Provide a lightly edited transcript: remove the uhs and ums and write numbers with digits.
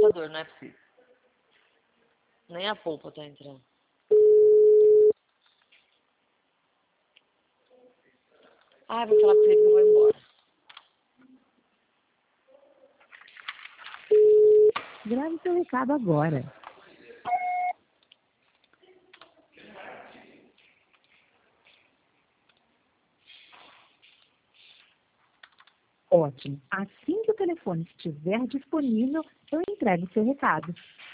computador, não é possível. Nem a polpa tá entrando. Ah, vou falar pra ele que eu vou embora. Grave seu recado agora. Ótimo. Assim que o telefone estiver disponível, eu entrego o seu recado.